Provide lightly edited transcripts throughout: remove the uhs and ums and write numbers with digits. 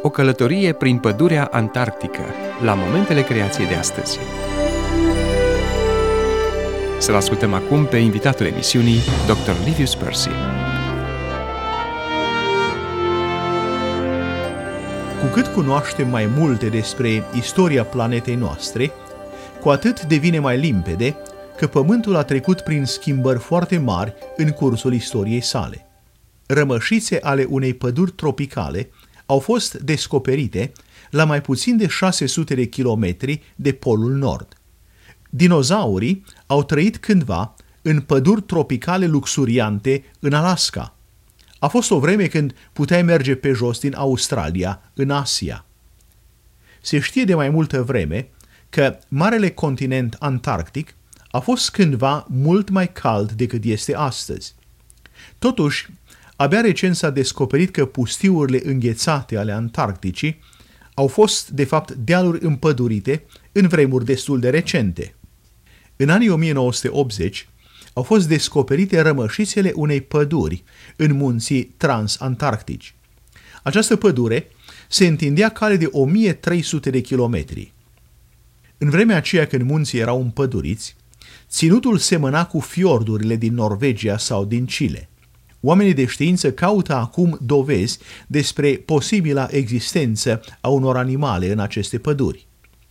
O călătorie prin pădurea antarctică, la momentele creației de astăzi. Să-l ascultăm acum pe invitatul emisiunii, Dr. Livius Percy. Cu cât cunoaștem mai multe despre istoria planetei noastre, cu atât devine mai limpede că Pământul a trecut prin schimbări foarte mari în cursul istoriei sale. Rămășițe ale unei păduri tropicale au fost descoperite la mai puțin de 600 de kilometri de Polul Nord. Dinozaurii au trăit cândva în păduri tropicale luxuriante în Alaska. A fost o vreme când puteai merge pe jos din Australia în Asia. Se știe de mai multă vreme că marele continent antarctic a fost cândva mult mai cald decât este astăzi. Totuși, abia recent s-a descoperit că pustiurile înghețate ale Antarcticii au fost, de fapt, dealuri împădurite în vremuri destul de recente. În anii 1980 au fost descoperite rămășițele unei păduri în munții transantarctici. Această pădure se întindea cale de 1300 de kilometri. În vremea aceea când munții erau împăduriți, ținutul semăna cu fiordurile din Norvegia sau din Chile. Oamenii de știință caută acum dovezi despre posibila existență a unor animale în aceste păduri.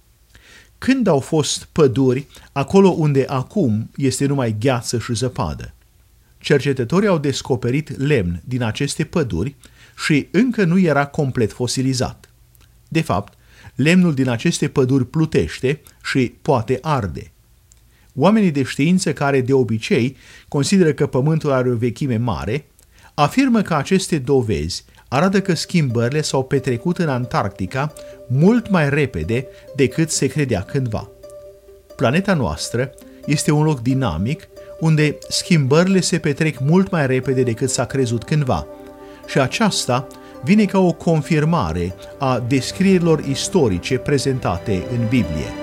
Când au fost păduri acolo unde acum este numai gheață și zăpadă? Cercetătorii au descoperit lemn din aceste păduri și încă nu era complet fosilizat. De fapt, lemnul din aceste păduri plutește și poate arde. Oamenii de știință, care de obicei consideră că Pământul are o vechime mare, afirmă că aceste dovezi arată că schimbările s-au petrecut în Antarctica mult mai repede decât se credea cândva. Planeta noastră este un loc dinamic unde schimbările se petrec mult mai repede decât s-a crezut cândva și aceasta vine ca o confirmare a descrierilor istorice prezentate în Biblie.